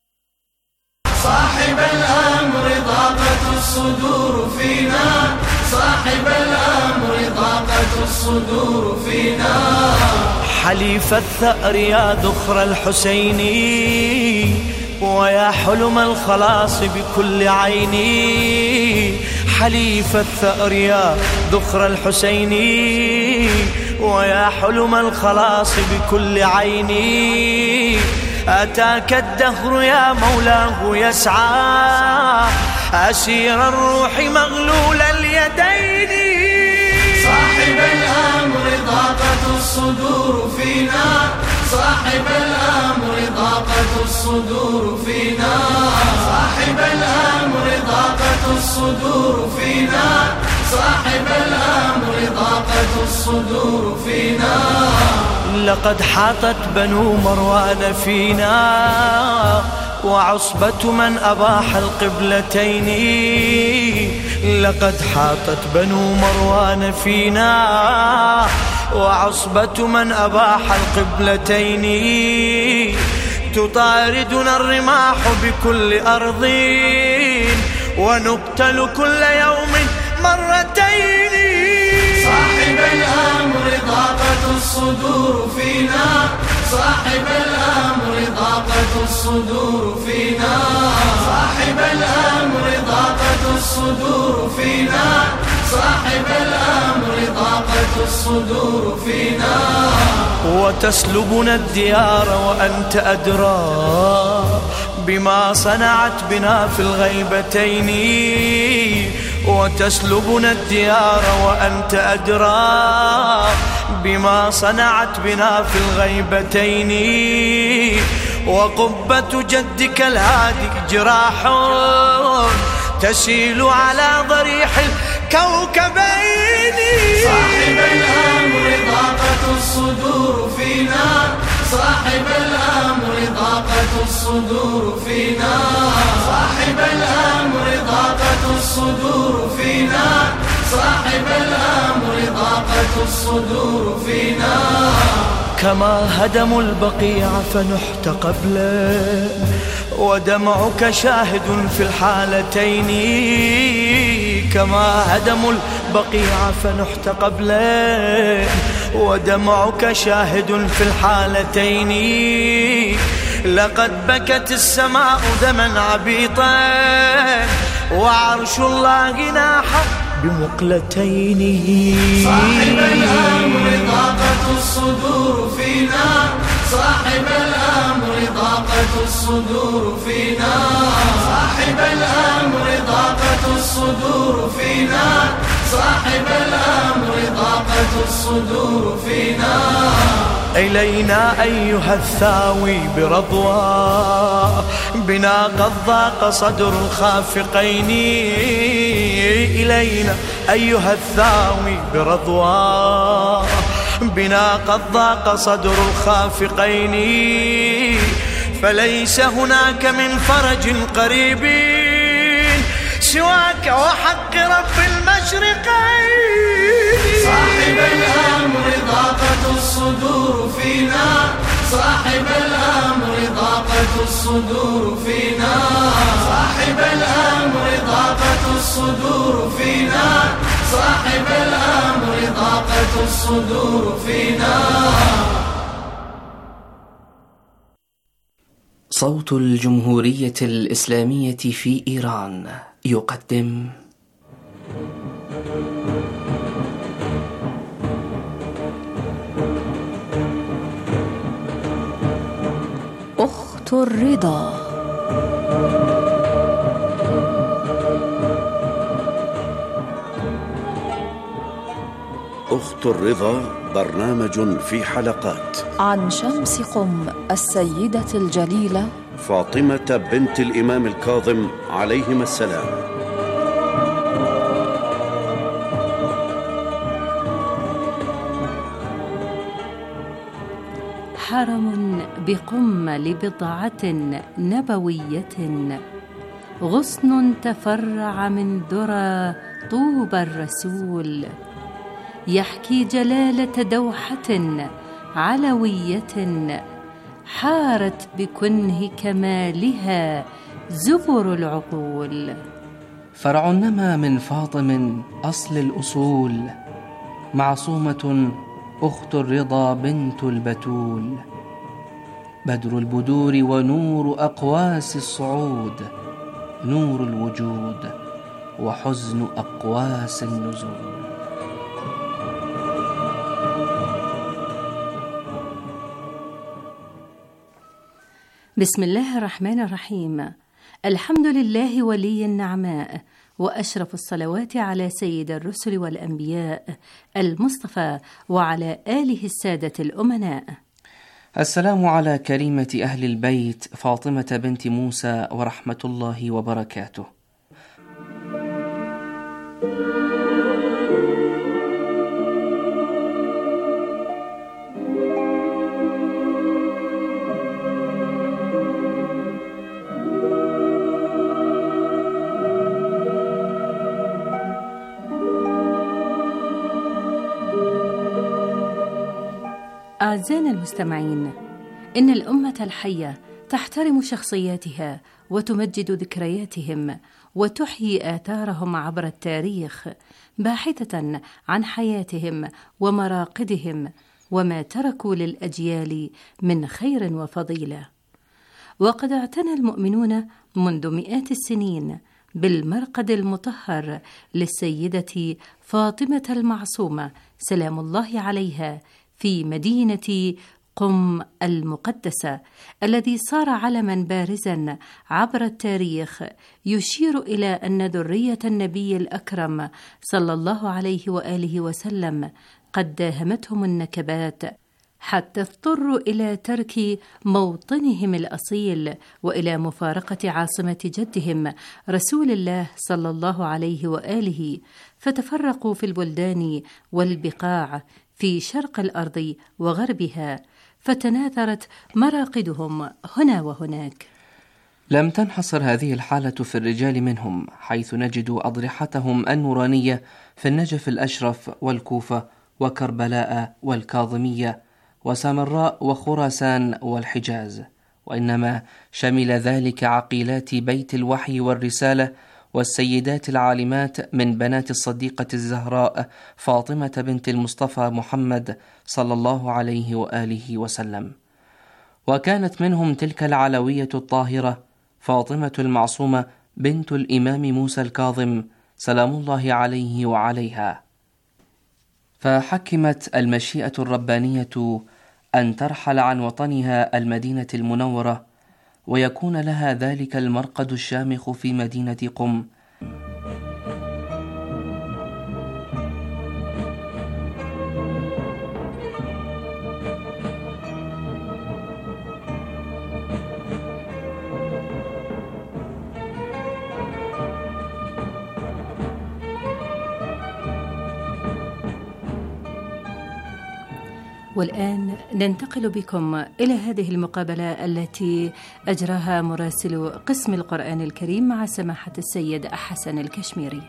صاحب الأمر ضاقت الصدور فينا صاحب الأمر ضاقت الصدور فينا حليف الثأر يا ذخر الحسيني ويا حلم الخلاص بكل عيني حليف الثأر يا ذخر الحسيني ويا حلم الخلاص بكل عيني أتاك الدهر يا مولاه يسعى أسير الروح مغلول اليدين صاحب الأمر ضاقت الصدور فينا صاحب الأمر ضاقت الصدور فينا صاحب الأمر ضاقت الصدور فينا صاحب الأمر ضاقت الصدور فينا لقد حاطت بنو مروان فينا وعصبة من أباح القبلتين لقد حاطت بنو مروان فينا وعصبة من أباح القبلتين تطاردنا الرماح بكل أرض ونقتل كل يوم مرتين صاحب الأمر ضاقت الصدور فينا صاحب الأمر ضاقت الصدور فينا صاحب الأمر ضاقت الصدور فينا صاحب الأمر ضاقت الصدور فينا وتسلبنا الديار وأنت أدرى بما صنعت بنا في الغيبتين وتسلبنا الديار وأنت أدرى بما صنعت بنا في الغيبتين وقبة جدك الهادي جراح تسيل على ضريح الكوكبين صاحب الأمر ضاقت الصدور فينا صاحب الأمر ضاقت الصدور فينا صاحب الأمر ضاقت الصدور فينا صاحب الأمر ضاقت الصدور فينا كما هدموا البقيع فنحت قبله ودمعك شاهد في الحالتين كما هدموا البقيع فنحت قبله ودمعك شاهد في الحالتين لقد بكت السماء دما عبيطا وعرش الله ناح بمقلتين صاحب الأمر ضاقت الصدور فينا صاحب الأمر ضاقت الصدور فينا صاحب الأمر ضاقت الصدور فينا صاحب الأمر ضاقت الصدور فينا إلينا أيها الثاوي برضوى بنا قد ضاق صدر الخافقين إلينا أيها الثاوي برضوى بنا قد ضاق صدر الخافقين فليس هناك من فرج قريب سواك وحق رب المشرقين صاحب الأمر ضاقت الصدور فينا صاحب الأمر ضاقت الصدور فينا، صاحب الأمر ضاقت الصدور فينا، صاحب الأمر ضاقت الصدور فينا. صوت الجمهورية الإسلامية في إيران يقدم أخت الرضا. أخت الرضا برنامج في حلقات عن شمس قم السيدة الجليلة فاطمة بنت الإمام الكاظم عليهما السلام. حرم بقم لبضعة نبوية، غصن تفرع من ذرى طوبى الرسول، يحكي جلالة دوحة علوية، حارت بكنه كمالها زبر العقول. فرع نما من فاطم أصل الأصول، معصومة أخت الرضا بنت البتول، بدر البدور ونور أقواس الصعود، نور الوجود وحزن أقواس النزول. بسم الله الرحمن الرحيم. الحمد لله ولي النعماء، وأشرف الصلوات على سيد الرسل والأنبياء المصطفى وعلى آله السادة الأمناء. السلام على كريمة أهل البيت فاطمة بنت موسى ورحمة الله وبركاته. أعزائنا المستمعين، إن الأمة الحية تحترم شخصياتها وتمجد ذكرياتهم وتحيي آثارهم عبر التاريخ، باحثة عن حياتهم ومراقدهم وما تركوا للأجيال من خير وفضيلة. وقد اعتنى المؤمنون منذ مئات السنين بالمرقد المطهر للسيدة فاطمة المعصومة سلام الله عليها في مدينة قم المقدسة، الذي صار علما بارزا عبر التاريخ يشير إلى أن ذرية النبي الأكرم صلى الله عليه وآله وسلم قد داهمتهم النكبات حتى اضطروا إلى ترك موطنهم الأصيل وإلى مفارقة عاصمة جدهم رسول الله صلى الله عليه وآله، فتفرقوا في البلدان والبقاع في شرق الأرض وغربها، فتناثرت مراقدهم هنا وهناك. لم تنحصر هذه الحالة في الرجال منهم، حيث نجد أضرحتهم النورانية في النجف الأشرف والكوفة وكربلاء والكاظمية وسامراء وخراسان والحجاز، وإنما شمل ذلك عقيلات بيت الوحي والرسالة والسيدات العالمات من بنات الصديقة الزهراء فاطمة بنت المصطفى محمد صلى الله عليه وآله وسلم. وكانت منهم تلك العلوية الطاهرة فاطمة المعصومة بنت الإمام موسى الكاظم سلام الله عليه وعليها، فحكمت المشيئة الربانية أن ترحل عن وطنها المدينة المنورة ويكون لها ذلك المرقد الشامخ في مدينة قم. والآن ننتقل بكم إلى هذه المقابلة التي أجراها مراسل قسم القرآن الكريم مع سماحة السيد حسن الكشميري.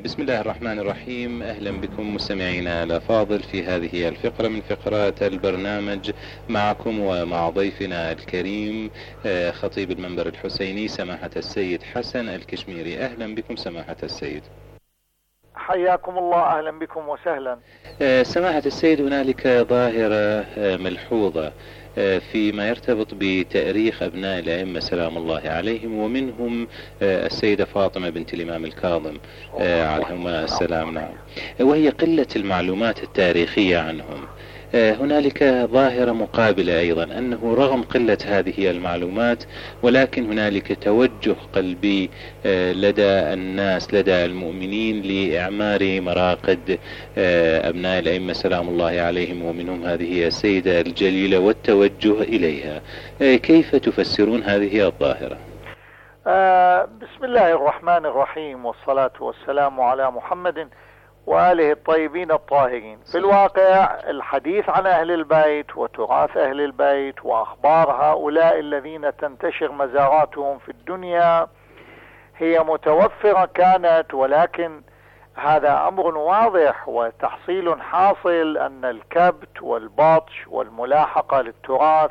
بسم الله الرحمن الرحيم. أهلا بكم مستمعينا الأفاضل في هذه الفقرة من فقرات البرنامج، معكم ومع ضيفنا الكريم خطيب المنبر الحسيني سماحة السيد حسن الكشميري. أهلا بكم سماحة السيد. حياكم الله، أهلا بكم وسهلا. سماحة السيد، هنالك ظاهرة ملحوظة فيما يرتبط بتأريخ أبناء الأئمة سلام الله عليهم، ومنهم السيدة فاطمة بنت الإمام الكاظم عليهما السلام، نعم، وهي قلة المعلومات التاريخية عنهم. هنالك ظاهرة مقابلة أيضا، أنه رغم قلة هذه المعلومات ولكن هنالك توجه قلبي لدى الناس، لدى المؤمنين، لإعمار مراقد أبناء الأئمة سلام الله عليهم، ومنهم هذه السيدة الجليلة والتوجه إليها. كيف تفسرون هذه الظاهرة؟ بسم الله الرحمن الرحيم، والصلاة والسلام على محمد وآله الطيبين الطاهرين. في الواقع الحديث عن أهل البيت وتراث أهل البيت وأخبار هؤلاء الذين تنتشر مزاراتهم في الدنيا هي متوفرة كانت، ولكن هذا أمر واضح وتحصيل حاصل أن الكبت والبطش والملاحقة للتراث.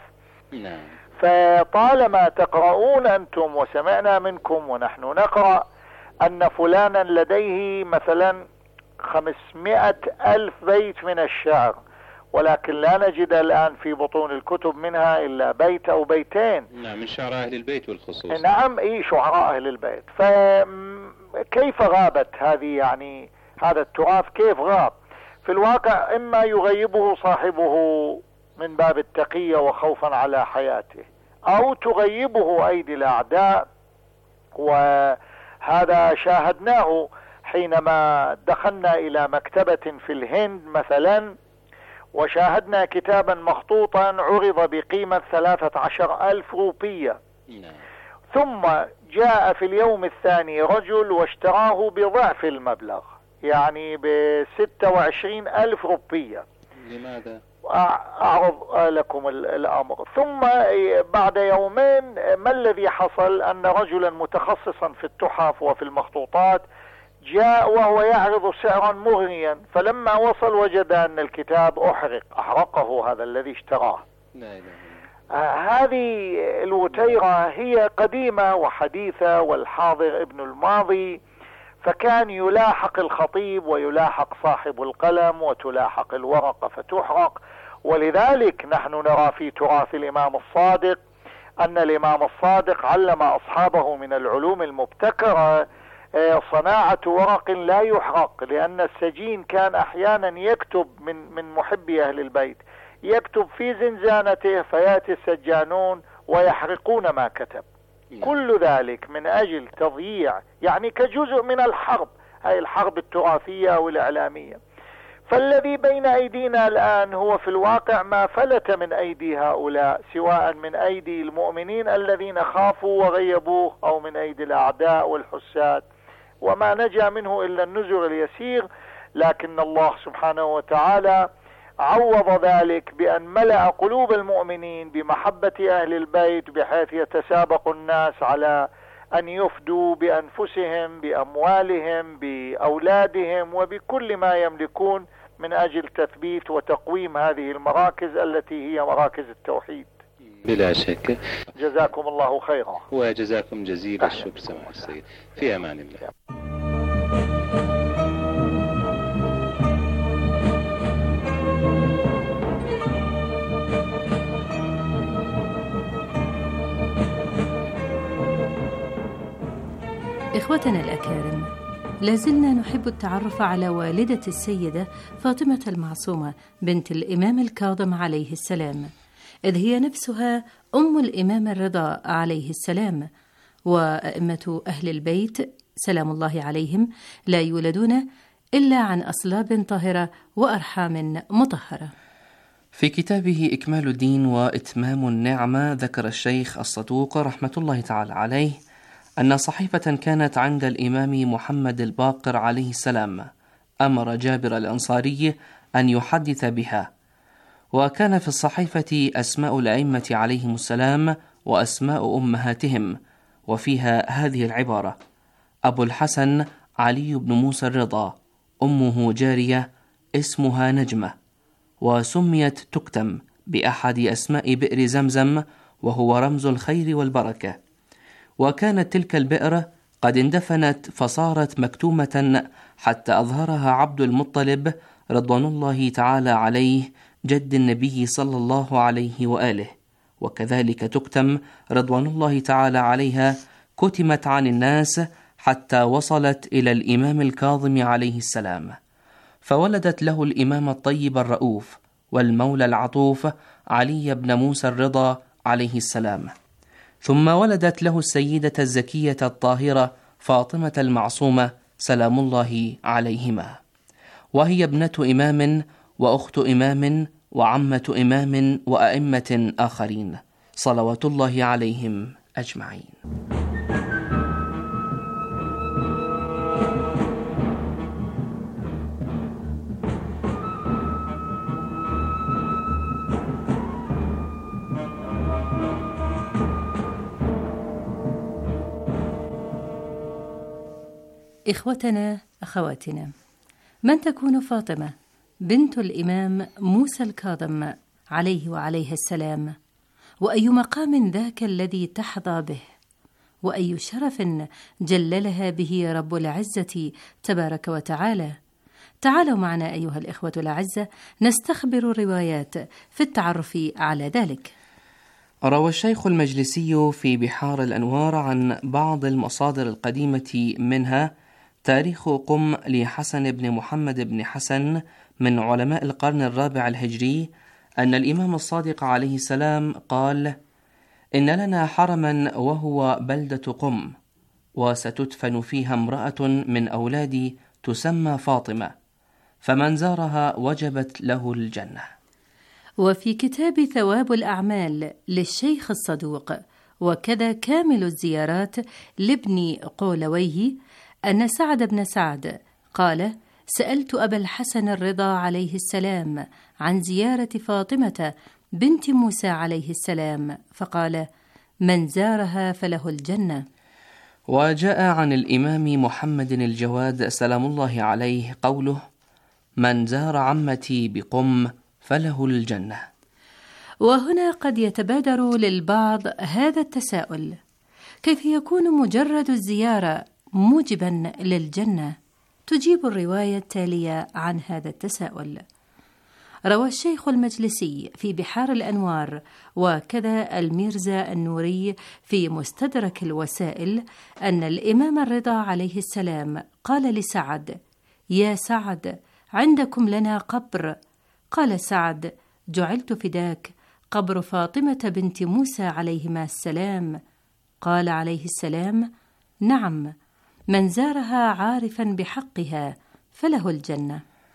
فطالما تقرؤون أنتم وسمعنا منكم ونحن نقرأ أن فلانا لديه مثلا 500,000 بيت من الشعر، ولكن لا نجد الآن في بطون الكتب منها إلا بيت أو بيتين. نعم، من شعراء أهل البيت والخصوص. نعم، شعراء أهل البيت. فكيف غابت هذه؟ يعني هذا التراث كيف غاب؟ في الواقع إما يغيبه صاحبه من باب التقية وخوفا على حياته، أو تغيبه أيدي الأعداء، وهذا شاهدناه حينما دخلنا إلى مكتبة في الهند مثلا وشاهدنا كتابا مخطوطا عرض بقيمة 13,000 روبية، ثم جاء في اليوم الثاني رجل واشتراه بضعف المبلغ، يعني ب26,000 روبية. لماذا؟ أعرض لكم الأمر. ثم بعد يومين ما الذي حصل؟ أن رجلا متخصصا في التحف وفي المخطوطات جاء وهو يعرض سعرا مغريا، فلما وصل وجد أن الكتاب أحرقه هذا الذي اشتراه. هذه الوتيرة هي قديمة وحديثة، والحاضر ابن الماضي، فكان يلاحق الخطيب ويلاحق صاحب القلم وتلاحق الورقة فتحرق. ولذلك نحن نرى في تراث الإمام الصادق أن الإمام الصادق علم أصحابه من العلوم المبتكرة صناعة ورق لا يحرق، لأن السجين كان أحيانا يكتب من محبي أهل البيت، يكتب في زنزانته فيأتي السجانون ويحرقون ما كتب. كل ذلك من أجل تضييع، يعني كجزء من الحرب، هاي الحرب التراثية والإعلامية. فالذي بين أيدينا الآن هو في الواقع ما فلت من أيدي هؤلاء، سواء من أيدي المؤمنين الذين خافوا وغيبوه أو من أيدي الأعداء والحساد، وما نجا منه إلا النزر اليسير. لكن الله سبحانه وتعالى عوض ذلك بأن ملأ قلوب المؤمنين بمحبة أهل البيت، بحيث يتسابق الناس على أن يفدوا بأنفسهم، بأموالهم، بأولادهم، وبكل ما يملكون من أجل تثبيت وتقويم هذه المراكز التي هي مراكز التوحيد. بلا شك. جزاكم الله خيرا. وجزاكم جزيل الشكر سماحة السيد. في أمان الله. إخوتنا الأكارم، لازلنا نحب التعرف على والدة السيدة فاطمة المعصومة بنت الإمام الكاظم عليه السلام، إذ هي نفسها أم الإمام الرضا عليه السلام. وأئمة أهل البيت سلام الله عليهم لا يولدون إلا عن أصلاب طاهرة وأرحام مطهرة. في كتابه إكمال الدين وإتمام النعمة ذكر الشيخ الصدوق رحمة الله تعالى عليه أن صحيفة كانت عند الإمام محمد الباقر عليه السلام أمر جابر الأنصاري أن يحدث بها، وكان في الصحيفة أسماء الأئمة عليهم السلام وأسماء أمهاتهم، وفيها هذه العبارة: أبو الحسن علي بن موسى الرضا، أمه جارية اسمها نجمة، وسميت تكتم بأحد أسماء بئر زمزم، وهو رمز الخير والبركة. وكانت تلك البئر قد اندفنت فصارت مكتومة حتى أظهرها عبد المطلب رضوان الله تعالى عليه جد النبي صلى الله عليه وآله. وكذلك تكتم رضوان الله تعالى عليها كتمت عن الناس حتى وصلت إلى الإمام الكاظم عليه السلام، فولدت له الإمام الطيب الرؤوف والمولى العطوف علي بن موسى الرضا عليه السلام، ثم ولدت له السيدة الزكية الطاهرة فاطمة المعصومة سلام الله عليهما، وهي ابنة إمام وأخت إمام وعمة إمام وأئمة آخرين صلوات الله عليهم أجمعين. إخوتنا أخواتنا، من تكون فاطمة بنت الإمام موسى الكاظم عليه وعليه السلام؟ وأي مقام ذاك الذي تحظى به؟ وأي شرف جللها به رب العزة تبارك وتعالى؟ تعالوا معنا أيها الإخوة الأعزة نستخبر الروايات في التعرف على ذلك. روى الشيخ المجلسي في بحار الأنوار عن بعض المصادر القديمة منها تاريخ قم لحسن بن محمد بن حسن من علماء القرن الرابع الهجري أن الإمام الصادق عليه السلام قال: إن لنا حرما وهو بلدة قم، وستدفن فيها امرأة من أولادي تسمى فاطمة، فمن زارها وجبت له الجنة. وفي كتاب ثواب الأعمال للشيخ الصدوق وكذا كامل الزيارات لابن قولويه أن سعد بن سعد قال: سألت أبا الحسن الرضا عليه السلام عن زيارة فاطمة بنت موسى عليه السلام، فقال: من زارها فله الجنة. وجاء عن الإمام محمد الجواد سلام الله عليه قوله: من زار عمتي بقم فله الجنة. وهنا قد يتبادر للبعض هذا التساؤل: كيف يكون مجرد الزيارة موجبا للجنة؟ تجيب الرواية التالية عن هذا التساؤل. روى الشيخ المجلسي في بحار الأنوار وكذا الميرزا النوري في مستدرك الوسائل أن الإمام الرضا عليه السلام قال لسعد: يا سعد، عندكم لنا قبر. قال سعد: جعلت فداك، قبر فاطمة بنت موسى عليهما السلام. قال عليه السلام: نعم، من زارها عارفا بحقها فله الجنة.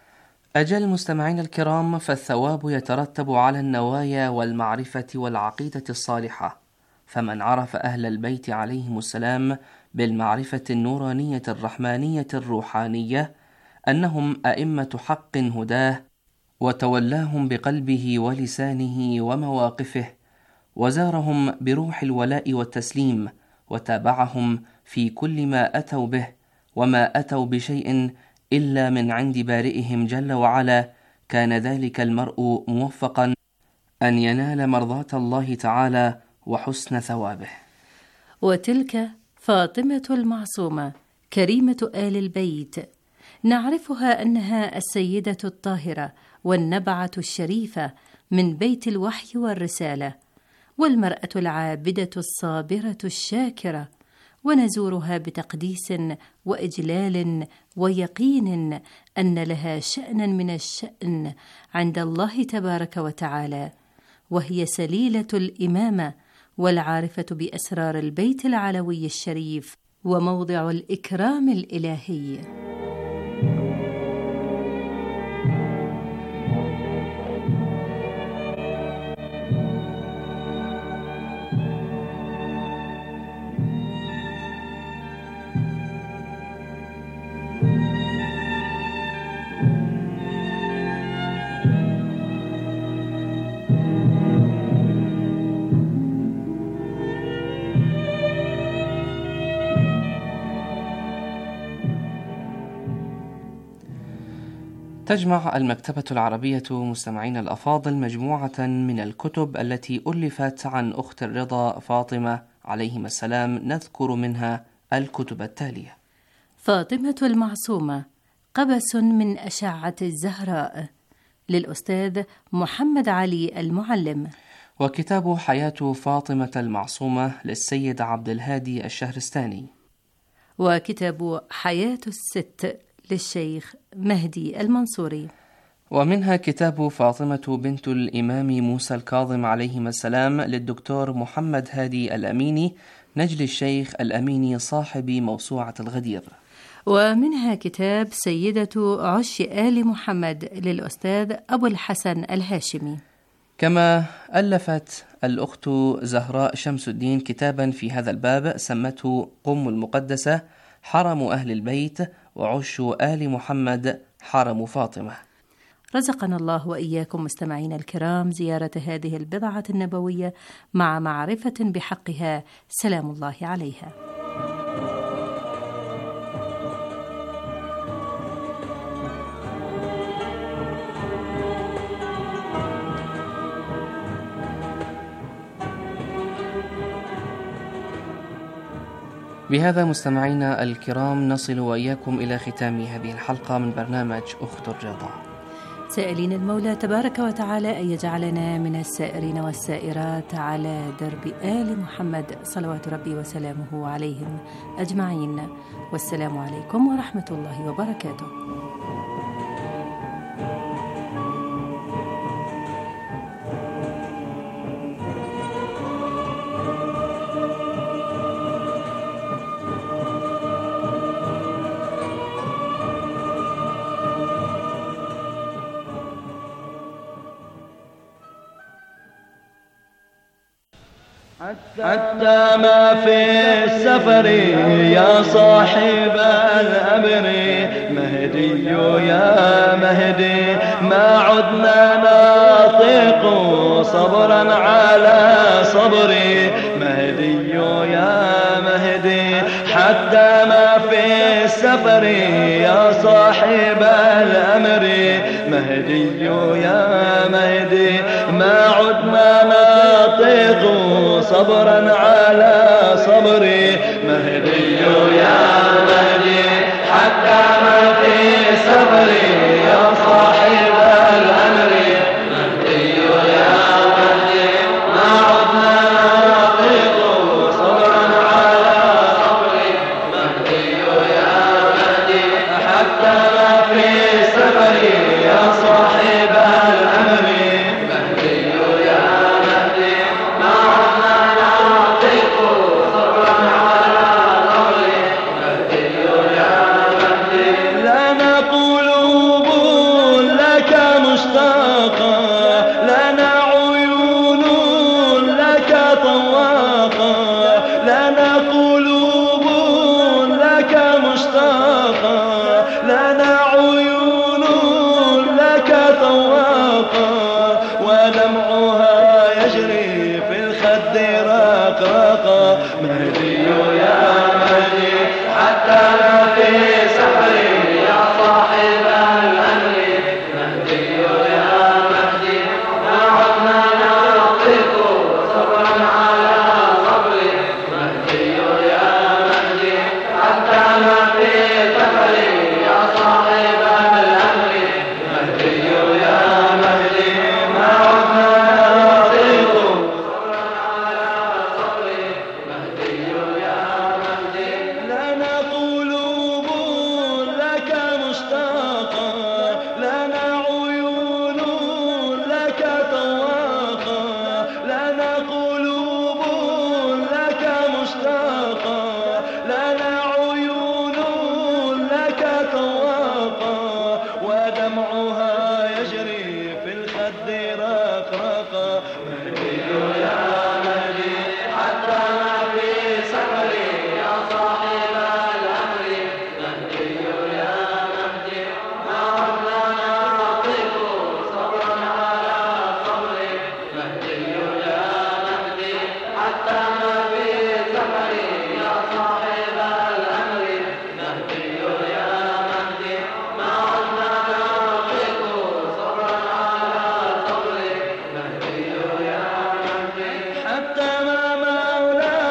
أجل مستمعين الكرام، فالثواب يترتب على النوايا والمعرفة والعقيدة الصالحة، فمن عرف أهل البيت عليهم السلام بالمعرفة النورانية الرحمانية الروحانية أنهم أئمة حق هداه، وتولاهم بقلبه ولسانه ومواقفه، وزارهم بروح الولاء والتسليم، وتابعهم في كل ما أتوا به، وما أتوا بشيء إلا من عند بارئهم جل وعلا، كان ذلك المرء موفقا أن ينال مرضاة الله تعالى وحسن ثوابه. وتلك فاطمة المعصومة كريمة آل البيت، نعرفها أنها السيدة الطاهرة والنبعة الشريفة من بيت الوحي والرسالة، والمرأة العابدة الصابرة الشاكرة، ونزورها بتقديس وإجلال ويقين أن لها شأنا من الشأن عند الله تبارك وتعالى، وهي سليلة الإمامة والعارفة بأسرار البيت العلوي الشريف وموضع الإكرام الإلهي. تجمع المكتبة العربية مستمعين الأفاضل مجموعة من الكتب التي ألفت عن أخت الرضا فاطمة عليهما السلام. نذكر منها الكتب التالية: فاطمة المعصومة، قبس من أشعة الزهراء، للأستاذ محمد علي المعلم. وكتاب حياة فاطمة المعصومة للسيد عبد الهادي الشهرستاني. وكتاب حياة الست للشيخ مهدي المنصوري. ومنها كتاب فاطمة بنت الإمام موسى الكاظم عليهما السلام للدكتور محمد هادي الأميني نجل الشيخ الأميني صاحب موسوعة الغدير. ومنها كتاب سيدة عش آل محمد للأستاذ أبو الحسن الهاشمي. كما ألفت الأخت زهراء شمس الدين كتابا في هذا الباب سمته قم المقدسة حرم أهل البيت وعش آل محمد حرم فاطمة. رزقنا الله وإياكم مستمعين الكرام زيارة هذه البضعة النبوية مع معرفة بحقها، سلام الله عليها. بهذا مستمعينا الكرام نصل وإياكم إلى ختام هذه الحلقة من برنامج أخت الرضا، سائلين المولى تبارك وتعالى أن يجعلنا من السائرين والسائرات على درب آل محمد صلوات ربي وسلامه عليهم أجمعين. والسلام عليكم ورحمة الله وبركاته. حتى ما في السفر يا صاحب الأمر مهدي يا مهدي ما عدنا نطيق صبرا على صبري مهدي يا مهدي. حتى ما في السفر يا صاحب الأمر مهدي يا مهدي ما عدنا نطيق صبرا على صبري مهدي يا مهدي. حتى ما في صبري يا صاحب الأمر مهدي يا مهدي ما عدنا نطيق صبرا على صبري مهدي يا مهدي. حتى ما في صبري يا صاحب الأمر مهدي يا مهدي ما عدنا نطيق صبرا على صبري مهدي يا مهدي. لنا قلوب لك مشتاقة لنا عيون لك طواقة لنا قلوب لك مشتاقة لنا عيون لك طواقة ودمعها يجري في الخد رقراقة مهدي